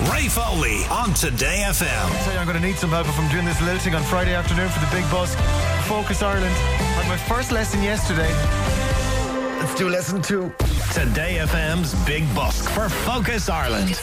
Ray Foley on Today FM. I'll tell you, I'm going to need some help if I'm doing this lilting on Friday afternoon for the Big Busk. Focus Ireland. I had my first lesson yesterday. Let's do lesson 2. Today FM's Big Busk for Focus Ireland.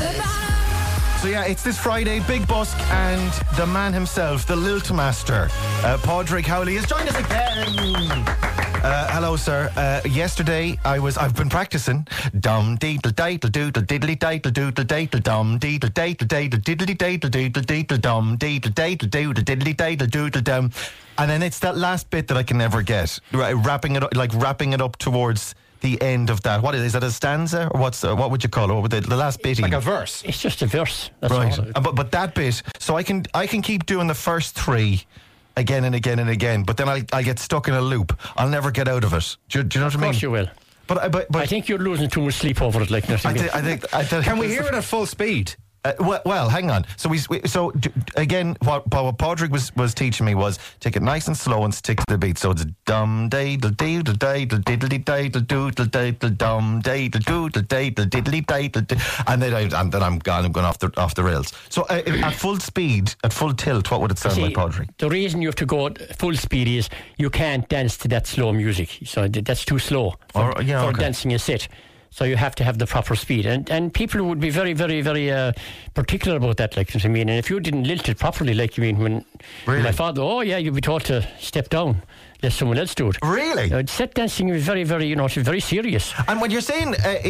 So yeah, it's this Friday, Big Busk and the man himself, the lilt master, Padraig Howley, has joined us again. Hello, sir. Yesterday I've been practicing. Dum deedle diddle doodle diddly diddle doodle diddle dum deedle diddle diddle diddly diddle doodle diddle dum deedle diddle doodle diddly diddle doodle dum. And then it's that last bit that I can never get. Wrapping it up towards the end of that. What is that? A stanza, or what would you call it? What would the last bit? Like a verse. It's just a verse. That's right. all. But that bit, so I can keep doing the first 3 again and again and again. But then I get stuck in a loop. I'll never get out of it. Do you know what I mean? Of course you will. But I think you're losing too much sleep over it. Like nothing. I think. Can we hear it at full speed? Well, hang on. So again, what Padraig was teaching me was take it nice and slow and stick to the beat. So it's dum daydle diddle diddle diddly diddle doodle diddle dum daydle doodle diddle diddly diddle, and then I'm gone. I'm going off the rails. So at full speed, at full tilt, what would it sound like, Padraig? The reason you have to go at full speed is you can't dance to that slow music. So that's too slow for dancing a set. So you have to have the proper speed, and people would be very, very, very particular about that. Like I mean, and if you didn't lilt it properly, like you mean when my father, you'd be told to step down, let someone else do it. Really? Set dancing is very, very, very serious. And when you're saying,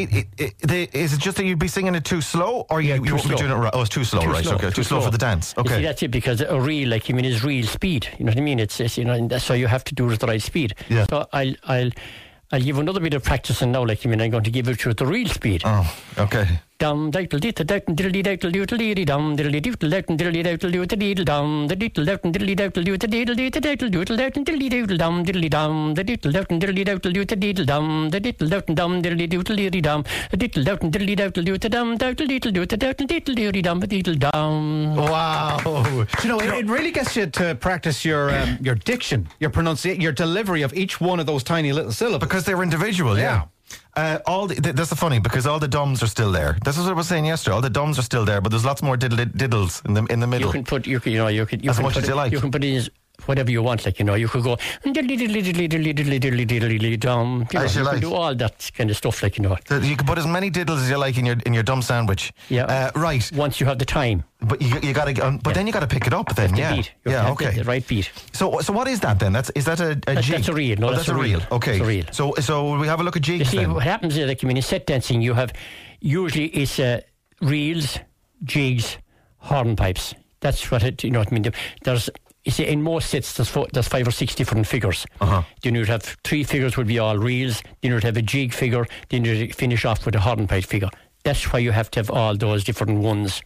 is it just that you'd be singing it too slow, or you would be doing it right? Oh, it's too slow, right? Okay, too slow for the dance. Okay, you see, that's it, because a reel, like you mean, is real speed. You know what I mean? It's so you have to do it at the right speed. Yeah. So I'll give another bit of practicing now, like you mean I'm going to give it to the real speed. Oh, okay. Dum diddle diddle diddle diddle diddle diddle dum diddle diddle diddle diddle diddle diddle dum the diddle diddle diddle diddle diddle diddle diddle diddle dum diddle dum the diddle diddle diddle diddle dum the diddle dum diddle diddle dum the diddle diddle diddle dum diddle diddle dum diddle dum. Wow. You know, it really gets you to practice your diction, your pronunciation, your delivery of each one of those tiny little syllables. Because they're individual, yeah. That's the funny, because all the dums are still there. This is what I was saying yesterday. All the dums are still there, but there's lots more diddles in the middle. You can put as much as you like. You can put in whatever you want, like you could go diddly diddly diddly diddly diddly diddly dum. You can do all that kind of stuff, like You can put as many diddles as you like in your dumb sandwich. Yeah. Right. Once you have the time. But you got to. Then you got to pick it up. Then beat. Okay. The right beat. So what is that then? Is that a jig? That's a reel. No, that's a reel. Okay. That's a reel. So we have a look at jigs. You see, then. what happens is, like in set dancing, you have usually it's reels, jigs, hornpipes. That's what it. You know what I mean? There's. You see, in most sets, there's 5 or 6 different figures. Then you'd have 3 figures would be all reels. Then you'd have a jig figure. Then you'd finish off with a hornpipe figure. That's why you have to have all those different ones.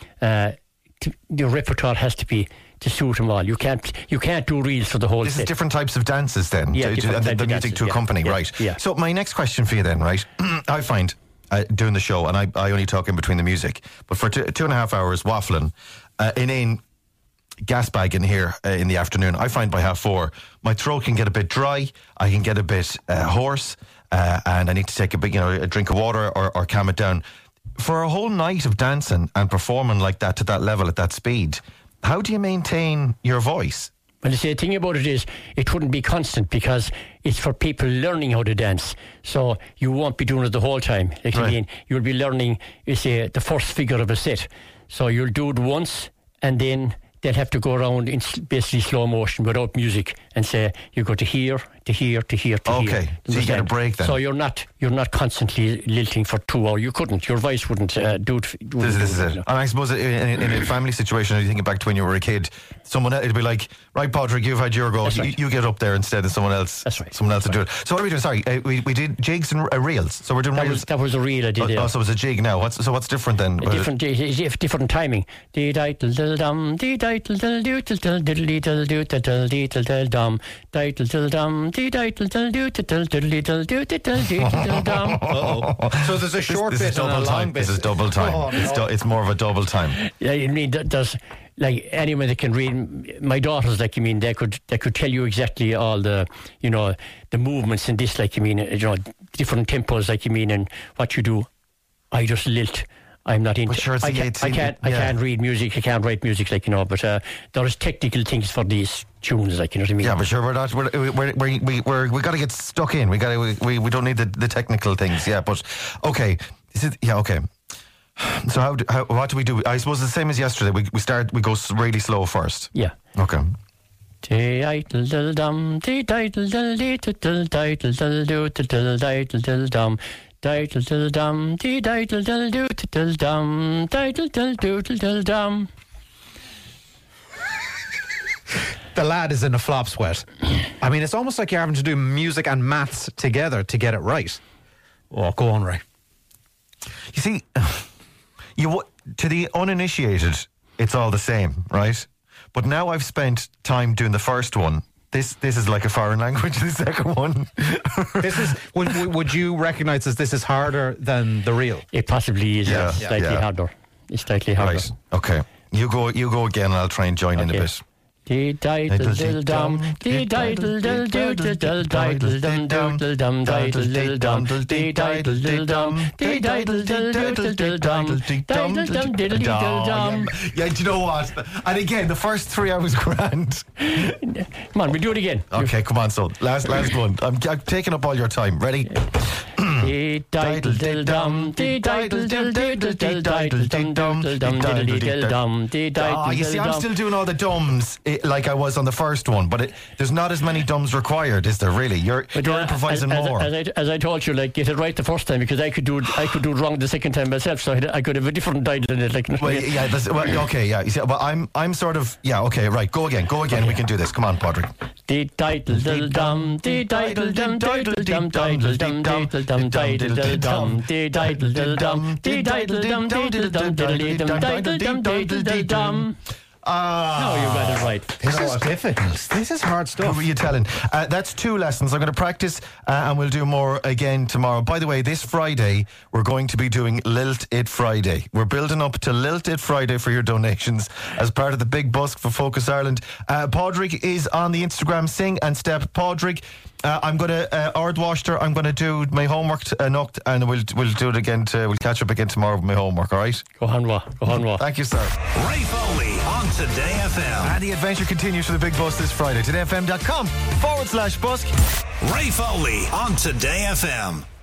Your repertoire has to be to suit them all. You can't do reels for the whole set. This is different types of dances then. Yeah, the music to accompany, right? Yeah. So my next question for you then, right? I find doing the show, and I only talk in between the music, but for 2.5 hours waffling in gas bag in here in the afternoon, I find by 4:30 my throat can get a bit dry, I can get a bit hoarse, and I need to take a drink of water or calm it down. For a whole night of dancing and performing like that to that level at that speed, how do you maintain your voice? Well, you see, the thing about it is it wouldn't be constant, because it's for people learning how to dance. So you won't be doing it the whole time. Like right. I mean, you'll be learning, you see, the first figure of a set. So you'll do it once, and then they'll have to go around in basically slow motion without music and say you go to here, to here, to here, to here. Okay, so you get a break then. So you're not constantly lilting for 2 hours. You couldn't. Your voice wouldn't do it. This is it. And I suppose in a family situation, you think back to when you were a kid, someone else, it'd be like, right, Padraig, you've had your go. Right. You get up there instead of someone else. That's right. Someone else to do it. So what are we doing? Sorry, we did jigs and reels. So we're doing reels. That was a reel I did. Oh, so it was a jig now. What's different then? Different timing. Dum So there's a short bit and a long bit. This is double time. It's more of a double time. Yeah, you mean there's like anyone that can read. My daughters, like you mean, they could tell you exactly all the the movements in this, like you mean, different tempos, like you mean, and what you do. I just lilt. I'm not into. But sure, it's I the can't. 18th, I can't read music. I can't write music, like, you know. But there's technical things for these tunes, like, you know what I mean. Yeah, but sure, we're not. We got to get stuck in. We don't need the technical things. Yeah, but okay. Okay. So what do we do? I suppose the same as yesterday. We go really slow first. Yeah. Okay. Dum, dum, dum. The lad is in a flop sweat. I mean, it's almost like you're having to do music and maths together to get it right. Oh, go on, Ray. You see, to the uninitiated, it's all the same, right? But now I've spent time doing the first one. This is like a foreign language, the second one. Would you recognise this is harder than the real? It possibly is. Slightly harder. It's slightly harder. Right. Okay. You go again, and I'll try and join in a bit. You see, I'm still doing Yeah, do you know what? And again, the first 3 hours grand. Come on, we do it again. Okay, come on, son. Last one. I'm taking up all your time. Ready? You see, I'm still doing all the dumbs like I was on the first one, but there's not as many dumbs required, is there? Really, you're improvising more. As I told you, like, get it right the first time, because I could do it wrong the second time myself, so I could have a different diet in it. Like, okay, yeah. You see, but I'm sort of okay. Right, go again. Okay. We can do this. Come on, Padraig. You got it right. This is difficult. This is hard stuff. Who were you telling? That's 2 lessons. I'm going to practice and we'll do more again tomorrow. By the way, this Friday, we're going to be doing Lilt It Friday. We're building up to Lilt It Friday for your donations as part of the Big Busk for Focus Ireland. Padraig is on the Instagram, Sing and Step Padraig. I'm going to Ardwashter. I'm going to do my homework and we'll do it again. We'll catch up again tomorrow with my homework. All right. Go on. Thank you, sir. Ray Foley on Today FM. And the adventure continues for the Big Bus this Friday. TodayFM.com/busk. Ray Foley on Today FM.